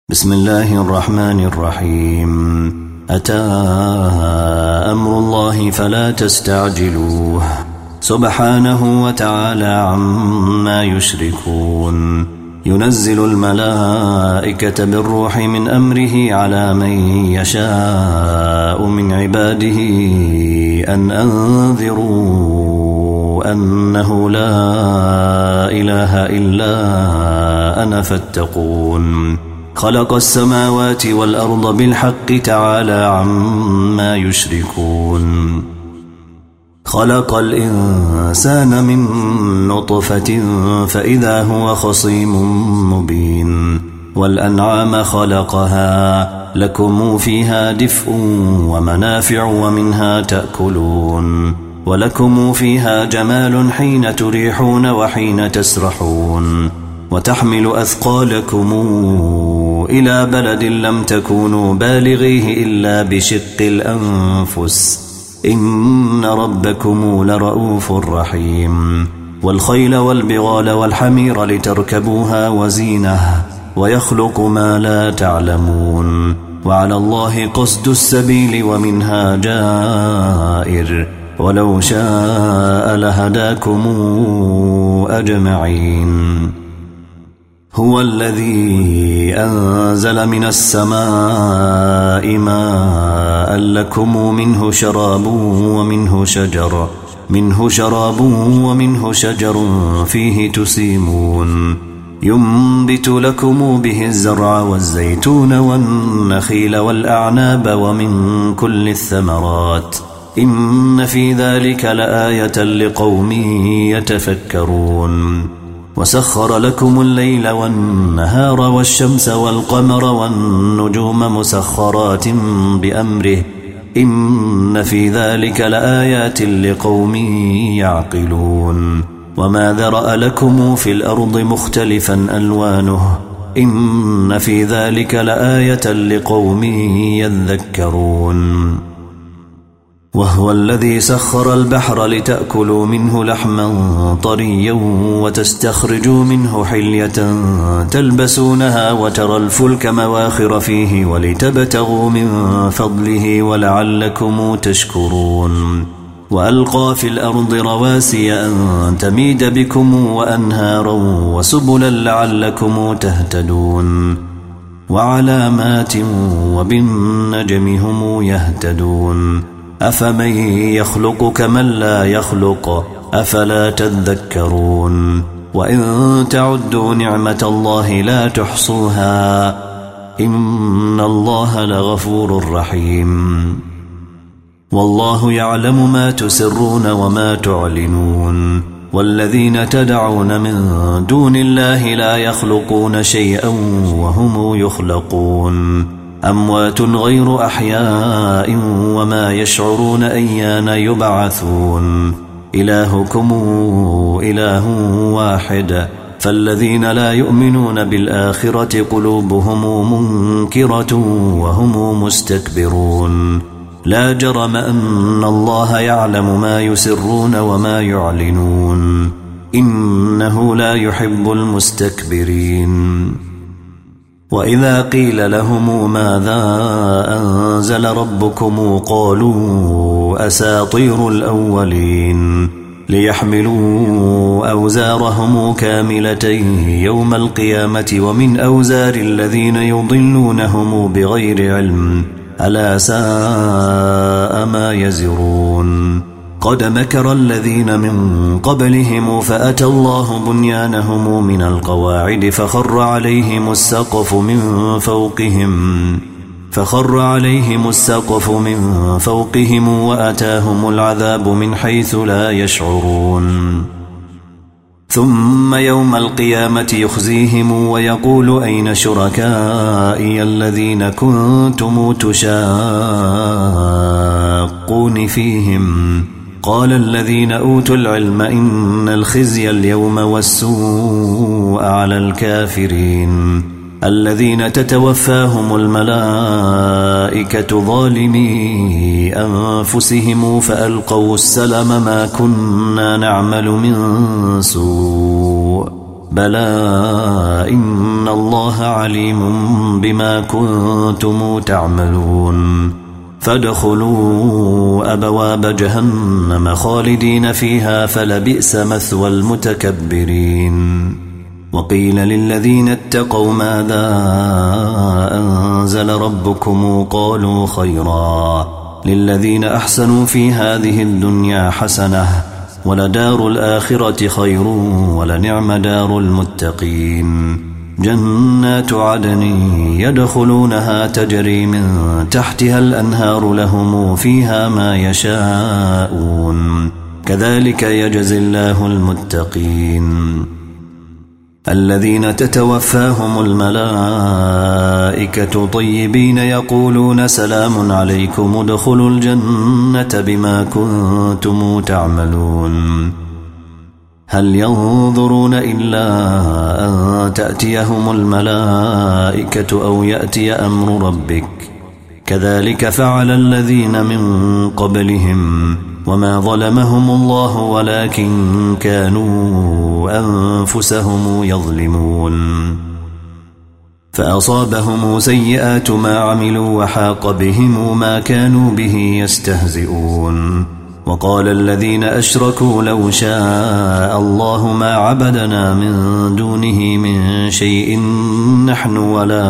بسم الله الرحمن الرحيم. أتى أمر الله فلا تستعجلوه سبحانه وتعالى عما يشركون. ينزل الملائكة بالروح من أمره على من يشاء من عباده أن أنذروا أنه لا إله إلا أنا فاتقون. خلق السماوات والأرض بالحق تعالى عما يشركون. خلق الإنسان من نطفة فإذا هو خصيم مبين. والأنعام خلقها لكم فيها دفء ومنافع ومنها تأكلون. ولكم فيها جمال حين تريحون وحين تسرحون. وتحمل أثقالكم إلى بلد لم تكونوا بالغيه إلا بشق الأنفس إن ربكم لرؤوف رحيم. والخيل والبغال والحمير لتركبوها وزينة ويخلق ما لا تعلمون. وعلى الله قصد السبيل ومنها جائر ولو شاء لهداكم أجمعين. هو الذي أنزل من السماء ماء لكم منه شراب ومنه شجر فيه تسيمون. ينبت لكم به الزرع والزيتون والنخيل والأعناب ومن كل الثمرات إن في ذلك لآية لقوم يتفكرون. وسخر لكم الليل والنهار والشمس والقمر والنجوم مسخرات بأمره إن في ذلك لآيات لقوم يعقلون. وما ذرأ لكم في الأرض مختلفا ألوانه إن في ذلك لآية لقوم يذكرون. وهو الذي سخر البحر لتأكلوا منه لحما طريا وتستخرجوا منه حلية تلبسونها وترى الفلك مواخر فيه ولتبتغوا من فضله ولعلكم تشكرون. وألقى في الأرض رواسي أن تميد بكم وأنهارا وسبلا لعلكم تهتدون. وعلامات وبالنجم هم يهتدون. أفمن يخلق كمن لا يخلق أفلا تذكرون. وإن تعدوا نعمة الله لا تحصوها إن الله لغفور رحيم. والله يعلم ما تسرون وما تعلنون. والذين تدعون من دون الله لا يخلقون شيئا وهم يخلقون. أموات غير أحياء وما يشعرون أيان يبعثون. إلهكم إله واحد فالذين لا يؤمنون بالآخرة قلوبهم منكرة وهم مستكبرون. لا جرم أن الله يعلم ما يسرون وما يعلنون إنه لا يحب المستكبرين. وإذا قيل لهم ماذا أنزل ربكم قالوا أساطير الأولين. ليحملوا أوزارهم كاملة يوم القيامة ومن أوزار الذين يضلونهم بغير علم ألا ساء ما يزرون. قد مكر الذين من قبلهم فأتى الله بنيانهم من القواعد فخر عليهم السقف من فوقهم وأتاهم العذاب من حيث لا يشعرون. ثم يوم القيامة يخزيهم ويقول أين شركائي الذين كنتم تشاقون فيهم. قال الذين أوتوا العلم إن الخزي اليوم والسوء على الكافرين الذين تتوفاهم الملائكة ظالمي أنفسهم فألقوا السلم ما كنا نعمل من سوء بلى إن الله عليم بما كنتم تعملون فادخلوا أبواب جهنم خالدين فيها فلبئس مثوى المتكبرين وقيل للذين اتقوا ماذا أنزل ربكم قالوا خيرا للذين أحسنوا في هذه الدنيا حسنة ولدار الآخرة خير ولنعم دار المتقين جنات عدن يدخلونها تجري من تحتها الأنهار لهم فيها ما يشاءون كذلك يجزي الله المتقين الذين تتوفاهم الملائكة طيبين يقولون سلام عليكم ادخلوا الجنة بما كنتم تعملون هل ينظرون إلا أن تأتيهم الملائكة أو يأتي أمر ربك كذلك فعل الذين من قبلهم وما ظلمهم الله ولكن كانوا أنفسهم يظلمون فأصابهم سيئات ما عملوا وحاق بهم ما كانوا به يستهزئون وقال الذين أشركوا لو شاء الله ما عبدنا من دونه من شيء نحن ولا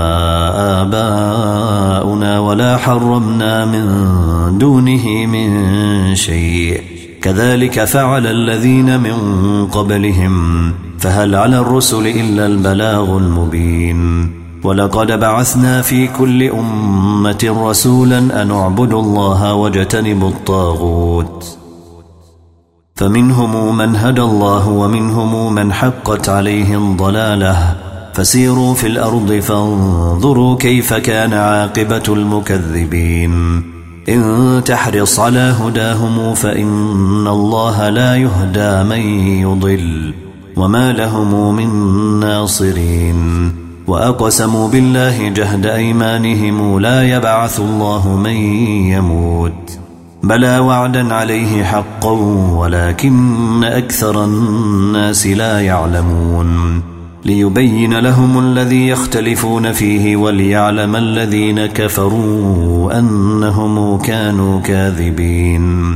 آباؤنا ولا حرمنا من دونه من شيء كذلك فعل الذين من قبلهم فهل على الرسل إلا البلاغ المبين ولقد بعثنا في كل أمة رسولا أن اعبدوا الله واجتنبوا الطاغوت فمنهم من هدى الله ومنهم من حقت عليه الضلالة فسيروا في الأرض فانظروا كيف كان عاقبة المكذبين إن تحرص على هداهم فإن الله لا يهدى من يضل وما لهم من ناصرين وأقسموا بالله جهد أيمانهم لا يبعث الله من يموت بلى وعدا عليه حقا ولكن أكثر الناس لا يعلمون ليبين لهم الذي يختلفون فيه وليعلم الذين كفروا أنهم كانوا كاذبين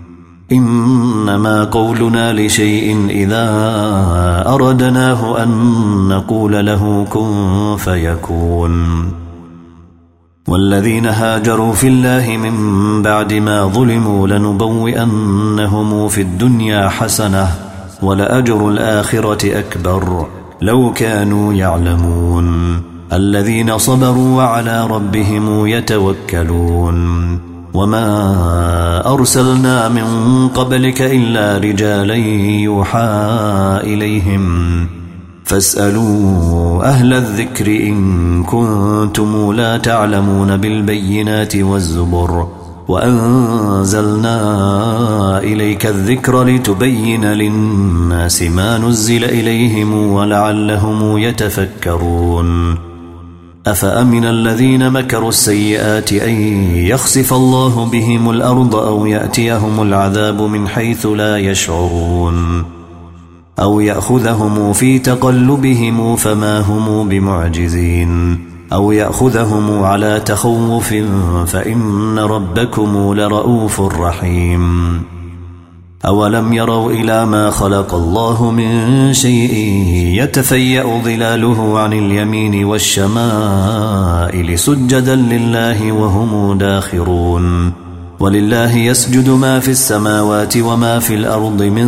إنما قولنا لشيء إذا أردناه أن نقول له كن فيكون والذين هاجروا في الله من بعد ما ظلموا لنبوئنهم في الدنيا حسنة ولأجر الآخرة أكبر لو كانوا يعلمون الذين صبروا وعلى ربهم يتوكلون وما أرسلنا من قبلك إلا رجالا يوحى إليهم فاسألوا أهل الذكر إن كنتم لا تعلمون بالبينات والزبر وأنزلنا إليك الذكر لتبين للناس ما نزل إليهم ولعلهم يتفكرون أفأمن الذين مكروا السيئات أن يخسف الله بهم الأرض أو يأتيهم العذاب من حيث لا يشعرون أو يأخذهم في تقلبهم فما هم بمعجزين أو يأخذهم على تخوف فإن ربكم لرؤوف رحيم أولم يروا إلى ما خلق الله من شيء يتفيأ ظلاله عن اليمين والشمائل سجدا لله وهم داخرون ولله يسجد ما في السماوات وما في الأرض من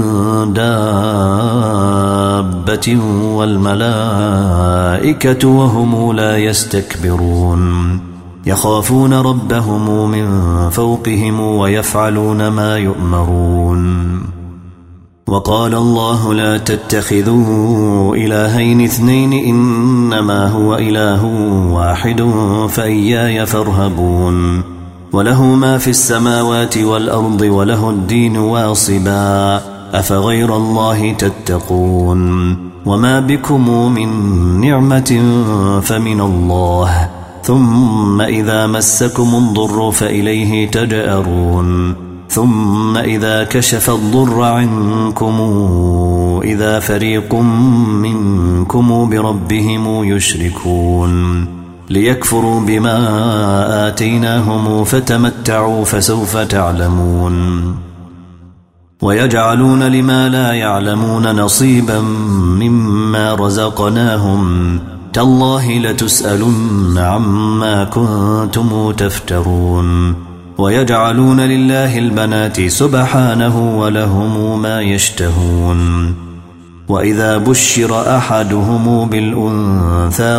دابة والملائكة وهم لا يستكبرون يخافون ربهم من فوقهم ويفعلون ما يؤمرون وقال الله لا تتخذوا إلهين اثنين إنما هو إله واحد فإياي فارهبون وله ما في السماوات والأرض وله الدين واصبا أفغير الله تتقون وما بكم من نعمة فمن الله ثم إذا مسكم الضر فإليه تجأرون ثم إذا كشف الضر عنكم إذا فريق منكم بربهم يشركون ليكفروا بما آتيناهم فتمتعوا فسوف تعلمون ويجعلون لما لا يعلمون نصيبا مما رزقناهم تالله لتسألن عما كنتم تفترون ويجعلون لله البنات سبحانه ولهم ما يشتهون وإذا بشر أحدهم بالأنثى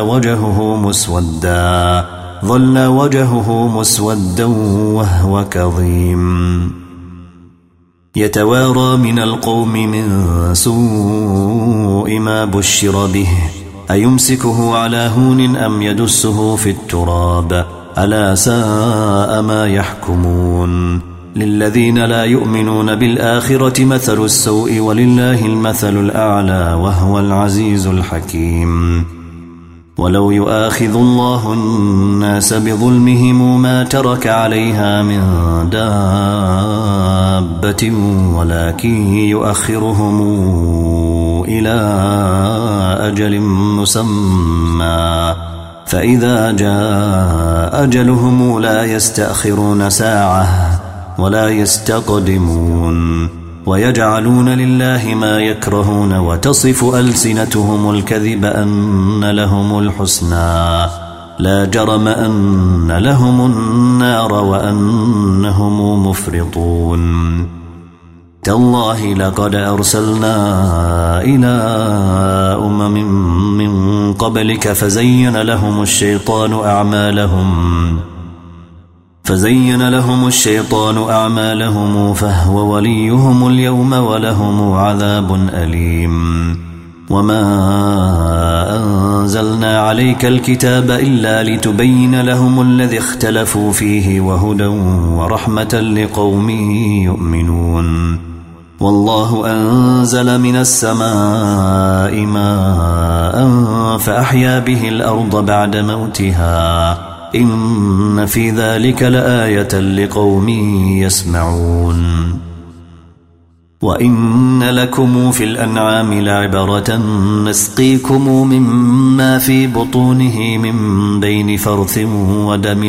ظل وجهه مسودا وهو كظيم يتوارى من القوم من سوء ما بشر به أيمسكه على هون أم يدسه في التراب ألا ساء ما يحكمون للذين لا يؤمنون بالآخرة مثل السوء ولله المثل الأعلى وهو العزيز الحكيم ولو يؤاخذ الله الناس بظلمهم ما ترك عليها من دابة ولكن يؤخرهم إلى أجل مسمى فإذا جاء أجلهم لا يستأخرون ساعة ولا يستقدمون ويجعلون لله ما يكرهون وتصف ألسنتهم الكذب أن لهم الحسنى لا جرم أن لهم النار وأنهم مفرطون تالله لقد أرسلنا إلى من قبلك فزين لهم الشيطان أعمالهم فهو وليهم اليوم ولهم عذاب أليم وما أنزلنا عليك الكتاب إلا لتبين لهم الذي اختلفوا فيه وهدى ورحمة لقوم يؤمنون والله أنزل من السماء ماء فأحيا به الأرض بعد موتها إن في ذلك لآية لقوم يسمعون وإن لكم في الأنعام لعبرة نسقيكم مما في بطونه من بين فرث ودم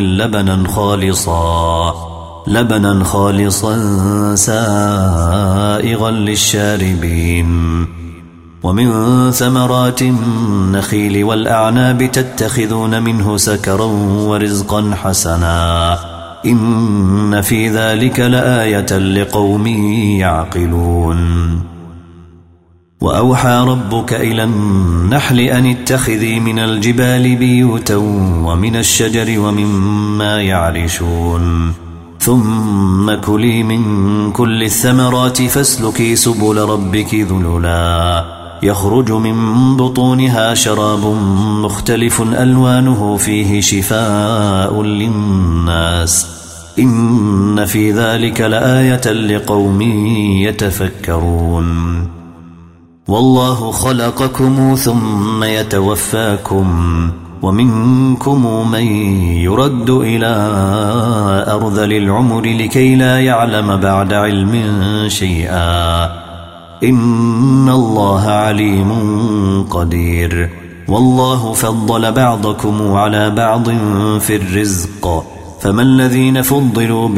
لبنا خالصا سائغا للشاربين ومن ثمرات النخيل والأعناب تتخذون منه سكرا ورزقا حسنا إن في ذلك لآية لقوم يعقلون وأوحى ربك إلى النحل أن اتخذي من الجبال بيوتا ومن الشجر ومما يعرشون ثم كلي من كل الثمرات فاسلكي سبل ربك ذللا يخرج من بطونها شراب مختلف ألوانه فيه شفاء للناس إن في ذلك لآية لقوم يتفكرون والله خلقكم ثم يتوفاكم ومنكم من يرد إلى أرذل العمر لكي لا يعلم بعد علم شيئا إن الله عليم قدير والله فضل بعضكم على بعض في الرزق فما الذين فضلوا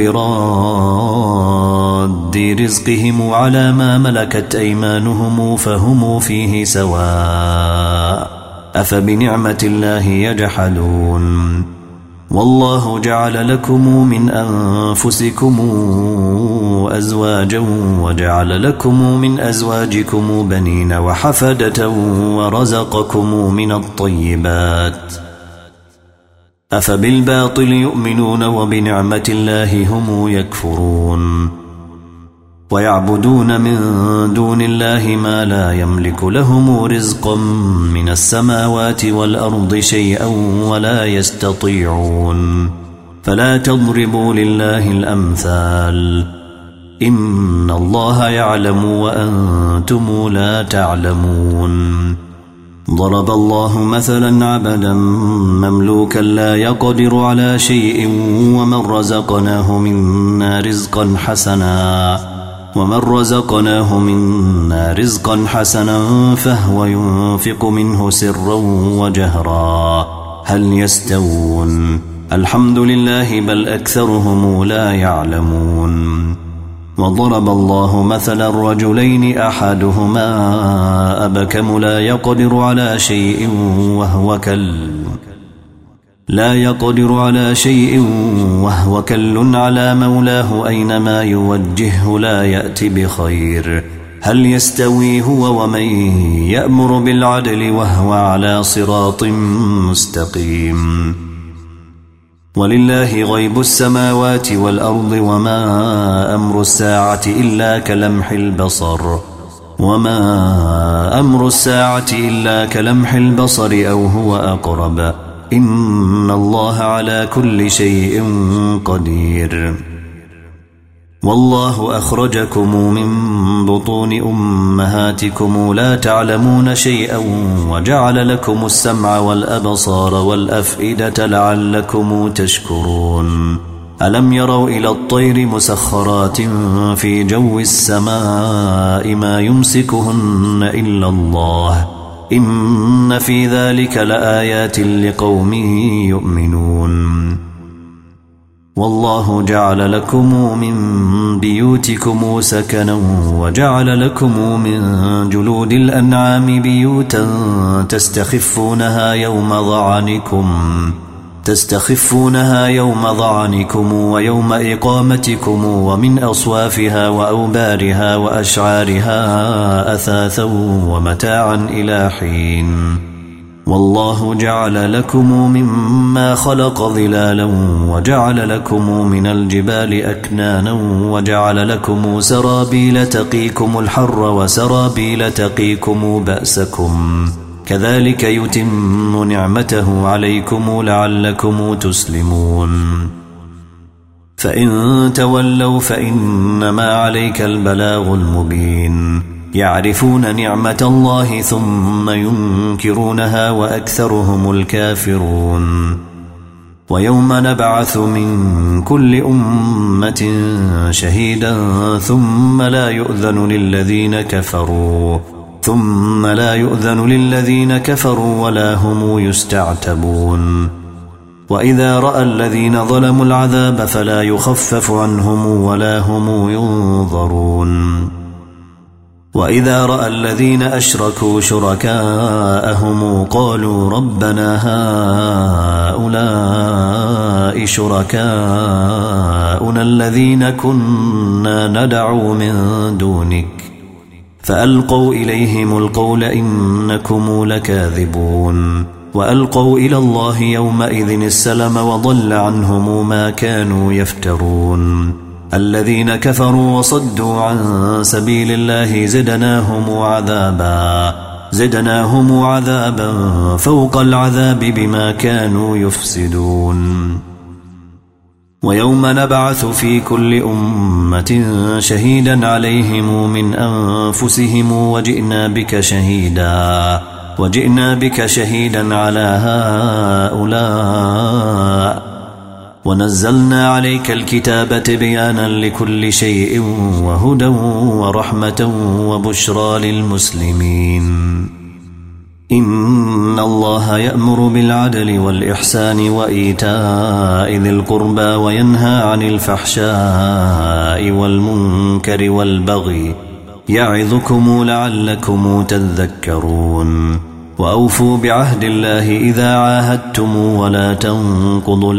براد رزقهم على ما ملكت أيمانهم فهم فيه سواء أفبنعمة الله يجحدون والله جعل لكم من أنفسكم أزواجا وجعل لكم من أزواجكم بنين وحفدة ورزقكم من الطيبات أفبالباطل يؤمنون وبنعمة الله هم يكفرون ويعبدون من دون الله ما لا يملك لهم رزقا من السماوات والأرض شيئا ولا يستطيعون فلا تضربوا لله الأمثال إن الله يعلم وأنتم لا تعلمون ضرب الله مثلا عبدا مملوكا لا يقدر على شيء ومن رزقناه منا رزقا حسنا فهو ينفق منه سرا وجهرا هل يستوون الحمد لله بل أكثرهم لا يعلمون وضرب الله مثلا رجلين أحدهما أبكم لا يقدر على شيء وهو كل على مولاه أينما يوجهه لا يأتي بخير هل يستوي هو ومن يأمر بالعدل وهو على صراط مستقيم ولله غيب السماوات والأرض وما أمر الساعة إلا كلمح البصر أو هو أقرب إن الله على كل شيء قدير والله أخرجكم من بطون أمهاتكم لا تعلمون شيئا وجعل لكم السمع والأبصار والأفئدة لعلكم تشكرون ألم يروا إلى الطير مسخرات في جو السماء ما يمسكهن إلا الله إن في ذلك لآيات لقوم يؤمنون والله جعل لكم من بيوتكم سكنا وجعل لكم من جلود الأنعام بيوتا تستخفونها يوم ضعنكم ويوم إقامتكم ومن أصوافها وأوبارها وأشعارها أثاثا ومتاعا إلى حين والله جعل لكم مما خلق ظلالا وجعل لكم من الجبال أكنانا وجعل لكم سرابيل تقيكم الحر وسرابيل تقيكم بأسكم كذلك يتم نعمته عليكم لعلكم تسلمون فإن تولوا فإنما عليك البلاغ المبين يعرفون نعمة الله ثم ينكرونها وأكثرهم الكافرون ويوم نبعث من كل أمة شهيدا ثم لا يؤذن للذين كفروا ولا هم يستعتبون وإذا رأى الذين ظلموا العذاب فلا يخفف عنهم ولا هم ينظرون وإذا رأى الذين أشركوا شركاءهم قالوا ربنا هؤلاء شركاؤنا الذين كنا ندعو من دونك فألقوا إليهم القول إنكم لكاذبون وألقوا إلى الله يومئذ السلم وضل عنهم ما كانوا يفترون الذين كفروا وصدوا عن سبيل الله زدناهم عذابا فوق العذاب بما كانوا يفسدون ويوم نبعث في كل أمة شهيدا عليهم من أنفسهم وجئنا بك شهيدا على هؤلاء ونزلنا عليك الكتاب تبيانا لكل شيء وهدى ورحمة وبشرى للمسلمين إن الله يأمر بالعدل والإحسان وإيتاء ذي القربى وينهى عن الفحشاء والمنكر والبغي يعظكم لعلكم تذكرون وأوفوا بعهد الله إذا عاهدتم ولا تنقضوا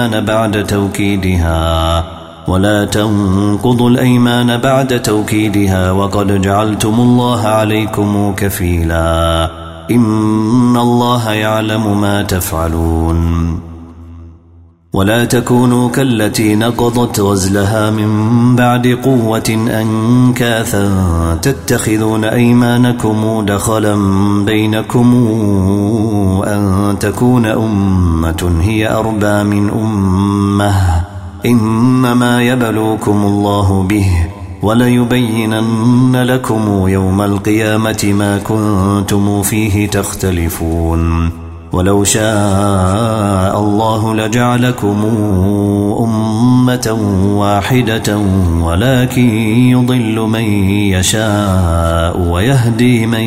الأيمان بعد توكيدها وقد جعلتم الله عليكم كفيلا إن الله يعلم ما تفعلون ولا تكونوا كالتي نقضت غزلها من بعد قوة أنكاثا تتخذون أيمانكم دخلا بينكم أن تكون أمة هي أربى من أمة إنما يبلوكم الله به وليبينن لكم يوم القيامة ما كنتم فيه تختلفون ولو شاء الله لجعلكم أمة واحدة ولكن يضل من يشاء ويهدي من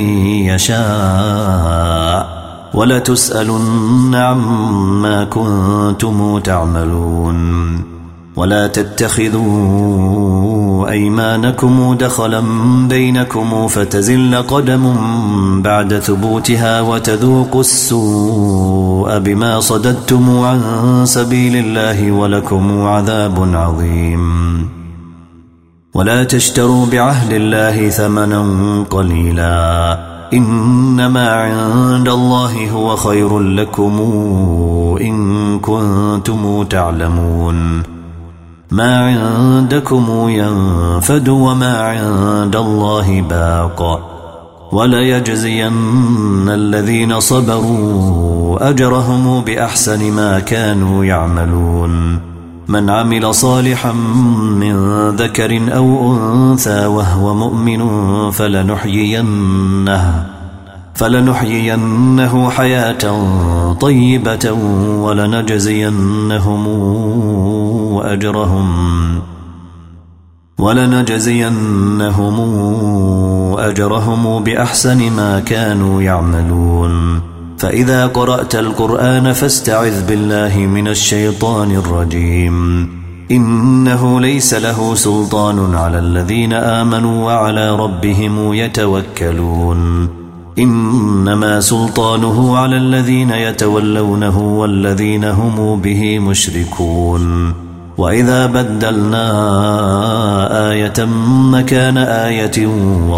يشاء ولتسألن عما كنتم تعملون ولا تتخذوا أيمانكم دخلا بينكم فتزل قدم بعد ثبوتها وتذوقوا السوء بما صددتم عن سبيل الله ولكم عذاب عظيم ولا تشتروا بعهد الله ثمنا قليلا إنما عند الله هو خير لكم إن كنتم تعلمون ما عندكم ينفد وما عند الله باق وليجزين الذين صبروا أجرهم بأحسن ما كانوا يعملون من عمل صالحا من ذكر أو أنثى وهو مؤمن فلنحيينه حياة طيبة ولنجزينهم أجرهم بأحسن ما كانوا يعملون فإذا قرأت القرآن فاستعذ بالله من الشيطان الرجيم إنه ليس له سلطان على الذين آمنوا وعلى ربهم يتوكلون إنما سلطانه على الذين يتولونه والذين هم به مشركون وإذا بدلنا آية مكان آية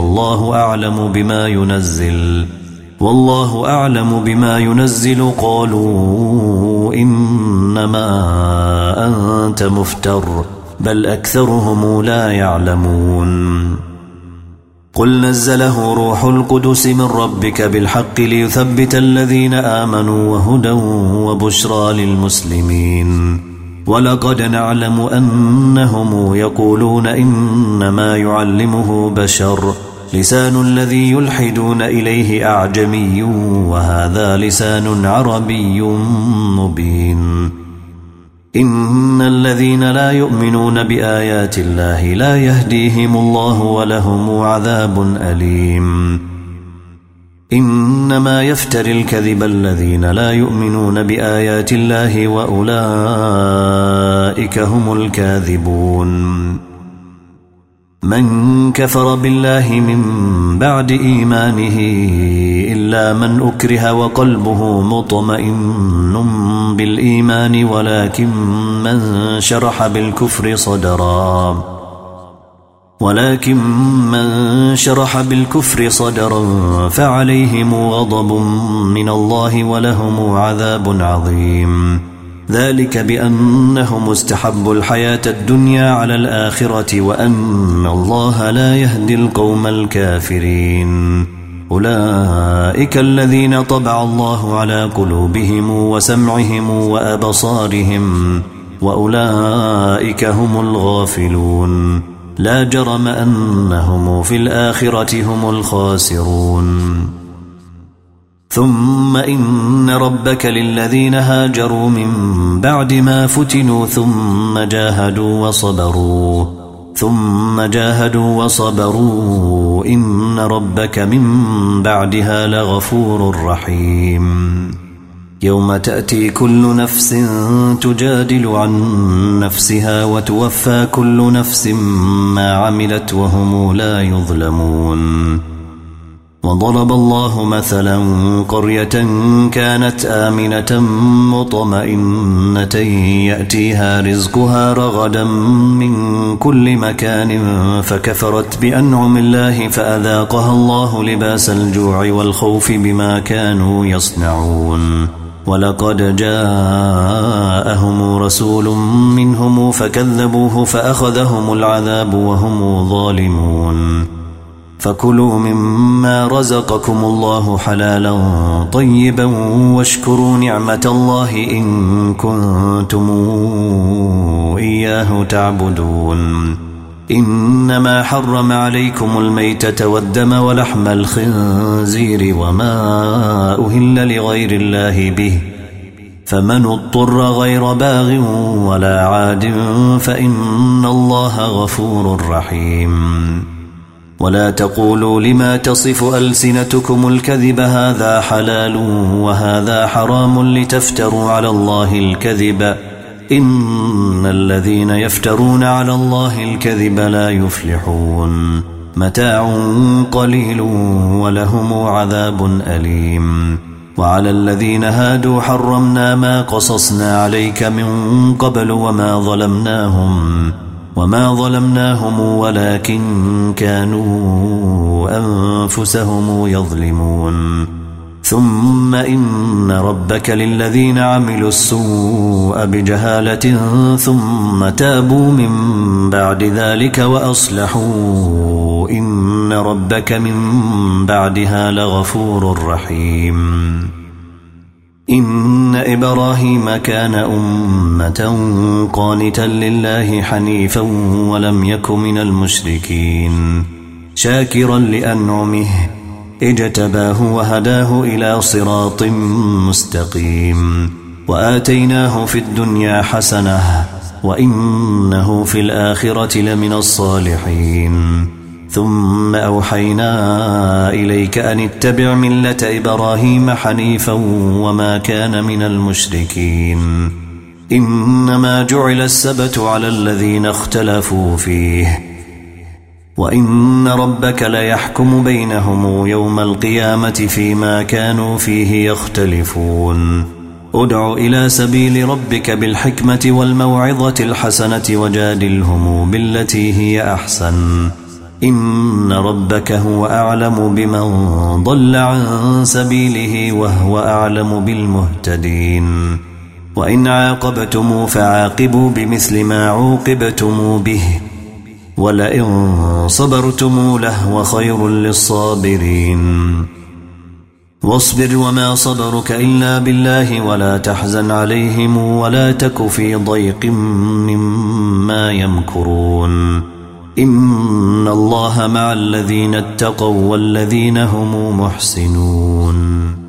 والله أعلم بما ينزل قالوا إنما أنت مفتر بل أكثرهم لا يعلمون قل نزله روح القدس من ربك بالحق ليثبت الذين آمنوا وهدى وبشرى للمسلمين ولقد نعلم أنهم يقولون إنما يعلمه بشر لسان الذي يلحدون إليه أعجمي وهذا لسان عربي مبين إن الذين لا يؤمنون بآيات الله لا يهديهم الله ولهم عذاب أليم إنما يفتري الكذب الذين لا يؤمنون بآيات الله وأولئك هم الكاذبون من كفر بالله من بعد إيمانه إلا من أكره وقلبه مطمئن بالإيمان ولكن من شرح بالكفر صدرا فعليهم غضب من الله ولهم عذاب عظيم ذلك بأنهم استحبوا الحياة الدنيا على الآخرة وأن الله لا يهدي القوم الكافرين أولئك الذين طبع الله على قلوبهم وسمعهم وأبصارهم وأولئك هم الغافلون لا جرم أنهم في الآخرة هم الخاسرون ثم إن ربك للذين هاجروا من بعد ما فتنوا ثم جاهدوا وصبروا إن ربك من بعدها لغفور رحيم يوم تأتي كل نفس تجادل عن نفسها وتوفى كل نفس ما عملت وهم لا يظلمون وضرب الله مثلا قرية كانت آمنة مطمئنة يأتيها رزقها رغدا من كل مكان فكفرت بأنعم الله فأذاقها الله لباس الجوع والخوف بما كانوا يصنعون ولقد جاءهم رسول منهم فكذبوه فأخذهم العذاب وهم ظالمون فكلوا مما رزقكم الله حلالا طيبا واشكروا نعمة الله إن كنتم إياه تعبدون إنما حرم عليكم الميتة والدم ولحم الخنزير وما أهل لغير الله به فمن اضطر غير باغ ولا عاد فإن الله غفور رحيم ولا تقولوا لما تصف ألسنتكم الكذب هذا حلال وهذا حرام لتفتروا على الله الكذب إن الذين يفترون على الله الكذب لا يفلحون متاع قليل ولهم عذاب أليم وعلى الذين هادوا حرمنا ما قصصنا عليك من قبل وما ظلمناهم ولكن كانوا أنفسهم يظلمون ثم إن ربك للذين عملوا السوء بجهالة ثم تابوا من بعد ذلك وأصلحوا إن ربك من بعدها لغفور رحيم إن إبراهيم كان أمة قانتا لله حنيفا ولم يك من المشركين شاكرا لأنعمه اجتباه وهداه إلى صراط مستقيم وآتيناه في الدنيا حسنة وإنه في الآخرة لمن الصالحين ثم أوحينا إليك أن اتبع ملة إبراهيم حنيفا وما كان من المشركين إنما جعل السبت على الذين اختلفوا فيه وإن ربك ليحكم بينهم يوم القيامة فيما كانوا فيه يختلفون ادع إلى سبيل ربك بالحكمة والموعظة الحسنة وجادلهم بالتي هي أحسن إن ربك هو أعلم بمن ضل عن سبيله وهو أعلم بالمهتدين وإن عاقبتم فعاقبوا بمثل ما عوقبتم به ولئن صبرتم لهو خير للصابرين واصبر وما صبرك إلا بالله ولا تحزن عليهم ولا تك في ضيق مما يمكرون إن الله مع الذين اتقوا والذين هم محسنون